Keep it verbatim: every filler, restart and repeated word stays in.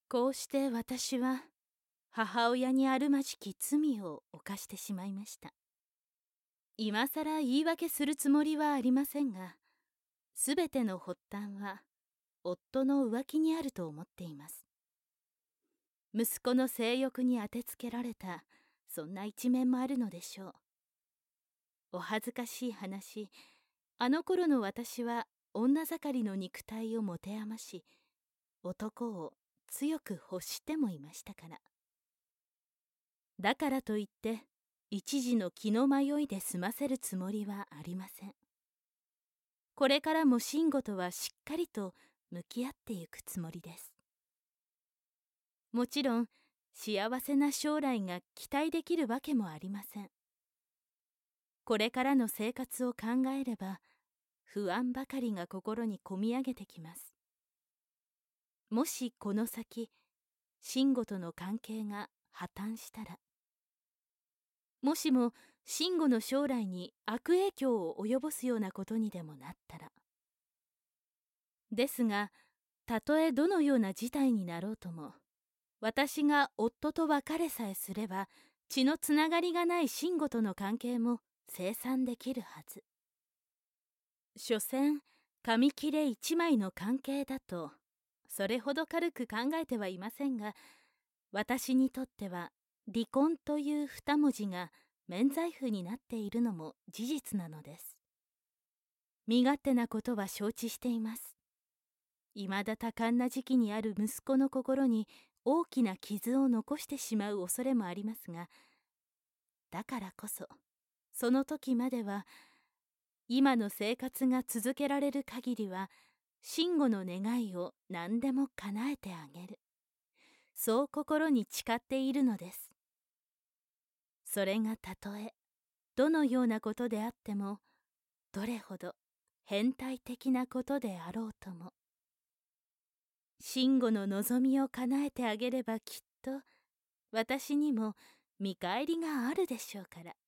こうして私は母親にあるまじき罪を犯してしまいました。今さら言い訳するつもりはありませんが、すべての発端は夫の浮気にあると思っています。息子の性欲に当てつけられた、そんな一面もあるのでしょう。お恥ずかしい話、あの頃の私は女盛りの肉体を持て余し、男を強く欲してもいましたから。だからといって、一時の気の迷いで済ませるつもりはありません。これからも慎吾とはしっかりと向き合っていくつもりです。もちろん、幸せな将来が期待できるわけもありません。これからの生活を考えれば、不安ばかりが心にこみ上げてきます。もしこの先、慎吾との関係が破綻したら、もしも慎吾の将来に悪影響を及ぼすようなことにでもなったら。ですが、たとえどのような事態になろうとも、私が夫と別れさえすれば、血のつながりがない慎吾との関係も清算できるはず。所詮、紙切れ一枚の関係だと、それほど軽く考えてはいませんが、私にとっては、離婚という二文字が免罪符になっているのも事実なのです。身勝手なことは承知しています。未だ多感な時期にある息子の心に大きな傷を残してしまう恐れもありますが、だからこそ、その時までは、今の生活が続けられる限りは、慎吾の願いを何でも叶えてあげる。そう心に誓っているのです。それがたとえ、どのようなことであっても、どれほど変態的なことであろうとも。慎吾の望みを叶えてあげればきっと、私にも見返りがあるでしょうから。